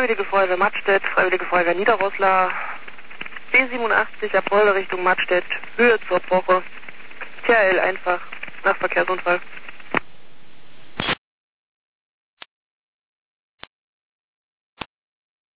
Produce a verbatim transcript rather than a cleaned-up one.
Freiwillige Feuerwehr Mattstedt, Freiwillige Feuerwehr Niederroslar, B siebenundachtzig Apollo Richtung Mattstedt, Höhe zur Broche, T H L einfach, nach Verkehrsunfall.